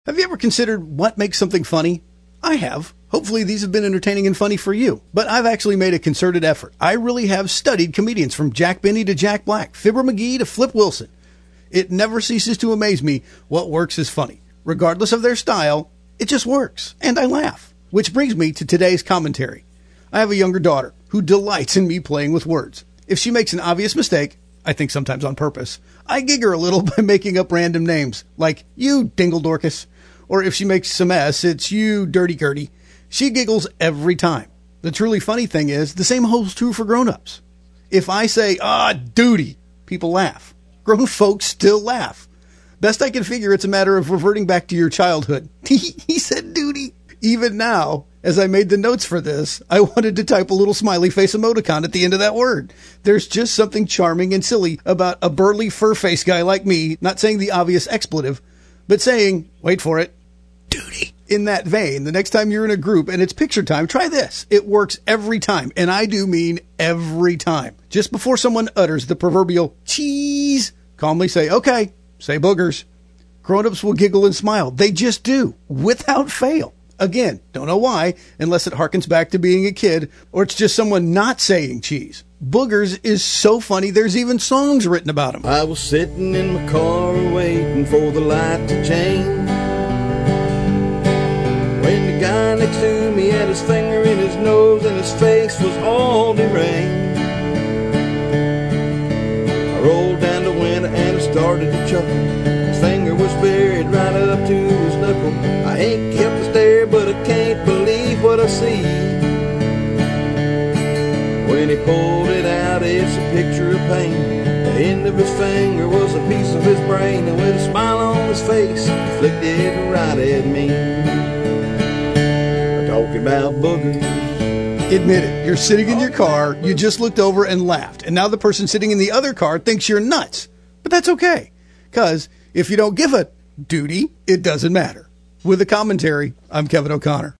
Have you ever considered what makes something funny? I have. Hopefully these have been entertaining and funny for you. But I've actually made a concerted effort. I really have studied comedians from Jack Benny to Jack Black, Fibber McGee to Flip Wilson. It never ceases to amaze me what works is funny. Regardless of their style, it just works. And I laugh. Which brings me to today's commentary. I have a younger daughter who delights in me playing with words. If she makes an obvious mistake, I think sometimes on purpose, I gig her a little by making up random names, like you Dingle Dorcas. Or if she makes some S, it's you Dirty Gertie. She giggles every time. The truly funny thing is, the same holds true for grown-ups. If I say, duty, people laugh. Grown folks still laugh. Best I can figure, it's a matter of reverting back to your childhood. He said duty. Even now, as I made the notes for this, I wanted to type a little smiley face emoticon at the end of that word. There's just something charming and silly about a burly fur-faced guy like me not saying the obvious expletive, but saying, wait for it, duty. In that vein, the next time you're in a group and it's picture time, try this. It works every time, and I do mean every time. Just before someone utters the proverbial cheese, calmly say, okay, say boogers. Grown-ups will giggle and smile. They just do, without fail. Again, don't know why, unless it harkens back to being a kid, or it's just someone not saying cheese. Boogers is so funny, there's even songs written about them. I was sitting in my car waiting for the light to change, when the guy next to me had his finger in his nose and his face was all deranged. I rolled down the window and I started to chuckle. His finger was buried right up to his knuckle. I ain't kept a stare, but I can't believe what I see. When he pulled it out, it's a picture of pain. The end of his finger was a piece of his brain, and with a smile on his face, he flicked it right at me. Talking about boogers. Admit it, you're sitting in your car, you just looked over and laughed, and now the person sitting in the other car thinks you're nuts. But that's okay, because if you don't give a duty, it doesn't matter. With a commentary, I'm Kevin O'Connor.